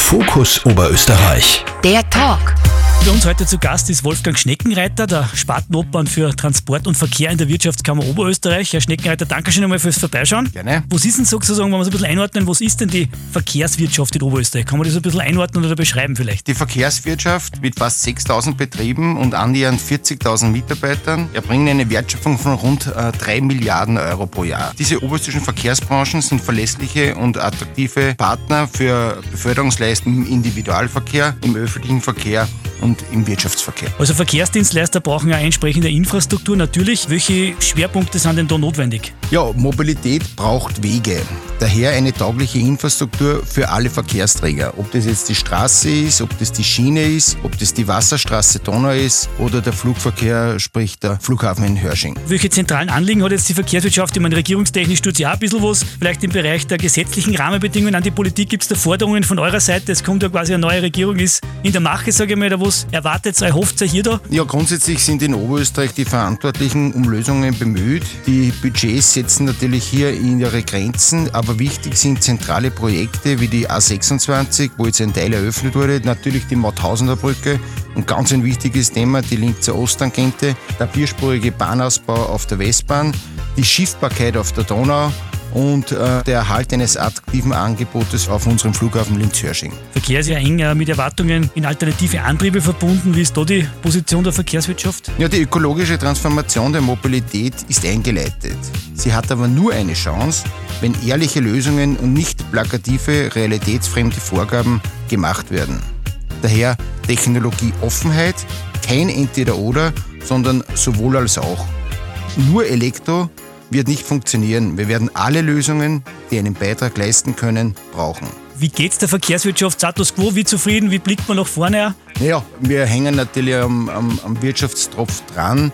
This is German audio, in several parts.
Fokus Oberösterreich. Der Talk. Bei uns heute zu Gast ist Wolfgang Schneckenreiter, der Spartenobmann für Transport und Verkehr in der Wirtschaftskammer Oberösterreich. Herr Schneckenreiter, danke schön einmal fürs Vorbeischauen. Gerne. Was ist denn sozusagen, wenn wir es ein bisschen einordnen, was ist denn die Verkehrswirtschaft in Oberösterreich? Kann man das ein bisschen einordnen oder beschreiben vielleicht? Die Verkehrswirtschaft mit fast 6.000 Betrieben und annähernd 40.000 Mitarbeitern erbringen eine Wertschöpfung von rund 3 Milliarden Euro pro Jahr. Diese oberösterreichischen Verkehrsbranchen sind verlässliche und attraktive Partner für Beförderungsleistungen im Individualverkehr, im öffentlichen Verkehr und im Wirtschaftsverkehr. Also Verkehrsdienstleister brauchen ja entsprechende Infrastruktur natürlich. Welche Schwerpunkte sind denn da notwendig? Ja, Mobilität braucht Wege. Daher eine taugliche Infrastruktur für alle Verkehrsträger. Ob das jetzt die Straße ist, ob das die Schiene ist, ob das die Wasserstraße Donau ist oder der Flugverkehr, sprich der Flughafen in Hörsching. Welche zentralen Anliegen hat jetzt die Verkehrswirtschaft? Ich meine, regierungstechnisch tut sie auch ein bisschen was. Vielleicht im Bereich der gesetzlichen Rahmenbedingungen an die Politik. Gibt es da Forderungen von eurer Seite? Es kommt ja quasi eine neue Regierung, ist in der Mache, sage ich mal, oder was erwartet ihr, erhofft ihr hier da? Ja, grundsätzlich sind in Oberösterreich die Verantwortlichen um Lösungen bemüht. Die Budgets setzen natürlich hier in ihre Grenzen, aber wichtig sind zentrale Projekte wie die A26, wo jetzt ein Teil eröffnet wurde, natürlich die Mauthausener Brücke und ganz ein wichtiges Thema, die Linzer Osttangente, der vierspurige Bahnausbau auf der Westbahn, die Schiffbarkeit auf der Donau und der Erhalt eines attraktiven Angebotes auf unserem Flughafen Linz-Hörsching. Verkehr ist ja eng mit Erwartungen in alternative Antriebe verbunden. Wie ist da die Position der Verkehrswirtschaft? Ja, die ökologische Transformation der Mobilität ist eingeleitet. Sie hat aber nur eine Chance, wenn ehrliche Lösungen und nicht plakative, realitätsfremde Vorgaben gemacht werden. Daher Technologieoffenheit, kein Entweder-Oder, sondern sowohl als auch. Nur Elektro wird nicht funktionieren. Wir werden alle Lösungen, die einen Beitrag leisten können, brauchen. Wie geht's der Verkehrswirtschaft? Status quo, wie zufrieden? Wie blickt man nach vorne? Ja, wir hängen natürlich am Wirtschaftstropf dran.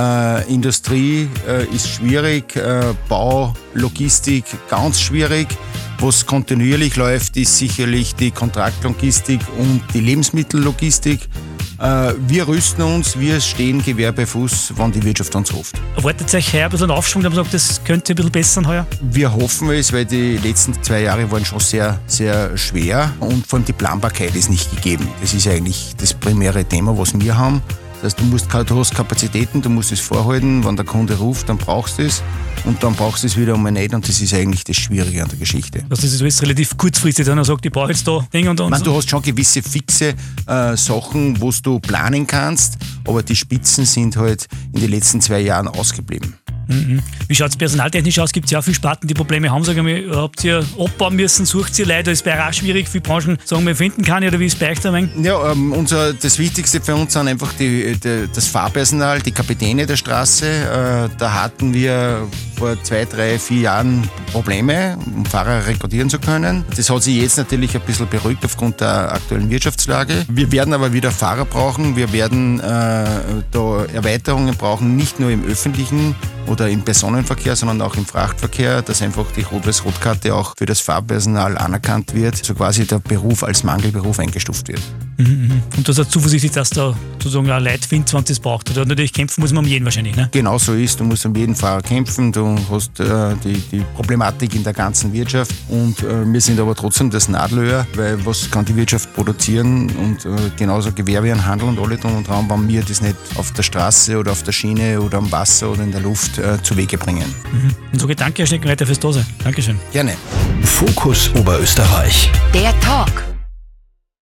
Industrie ist schwierig, Bau, Logistik ganz schwierig. Was kontinuierlich läuft, ist sicherlich die Kontraktlogistik und die Lebensmittellogistik. Wir rüsten uns, wir stehen Gewehr bei Fuß, wann die Wirtschaft uns ruft. Erwartet euch heuer ein bisschen einen Aufschwung, dass man sagt, das könnte ein bisschen besser sein heuer? Wir hoffen es, weil die letzten 2 Jahre waren schon sehr, sehr schwer und vor allem die Planbarkeit ist nicht gegeben. Das ist eigentlich das primäre Thema, was wir haben. Das heißt, du hast Kapazitäten, du musst es vorhalten, wenn der Kunde ruft, dann brauchst du es und dann brauchst du es wieder einmal nicht und das ist eigentlich das Schwierige an der Geschichte. Das ist alles relativ kurzfristig, wenn er sagt, ich brauche jetzt da Dinge und so. Du hast schon gewisse fixe Sachen, wo du planen kannst, aber die Spitzen sind halt in den letzten 2 Jahren ausgeblieben. Wie schaut es personaltechnisch aus? Gibt es ja auch viele Sparten, die Probleme haben? Sag ich mal, habt ihr abbauen müssen? Sucht ihr Leute? Ist bei euch auch schwierig, viele Branchen sagen wir finden kann oder wie ist es bei euch da? Ja, das Wichtigste für uns sind einfach das Fahrpersonal, die Kapitäne der Straße. Da hatten wir vor 2, 3, 4 Jahren Probleme, um Fahrer rekrutieren zu können. Das hat sich jetzt natürlich ein bisschen beruhigt aufgrund der aktuellen Wirtschaftslage. Wir werden aber wieder Fahrer brauchen. Wir werden da Erweiterungen brauchen, nicht nur im öffentlichen oder im Personenverkehr, sondern auch im Frachtverkehr, dass einfach die Rot-Weiß-Rot-Karte auch für das Fahrpersonal anerkannt wird, so quasi der Beruf als Mangelberuf eingestuft wird. Und du hast zuversichtlich, dass da sozusagen auch Leute findet, wenn es braucht. Oder natürlich kämpfen muss man um jeden wahrscheinlich, ne? Genau so ist, du musst um jeden Fahrer kämpfen, du hast die Problematik in der ganzen Wirtschaft und wir sind aber trotzdem das Nadelöhr, weil was kann die Wirtschaft produzieren und genauso Gewerbe und Handel und alle drum und dran, wenn wir das nicht auf der Straße oder auf der Schiene oder am Wasser oder in der Luft zu Wege bringen. Und so danke, Herr Schneckenreiter, fürs Dasein. Dankeschön. Gerne. Fokus Oberösterreich. Der Talk.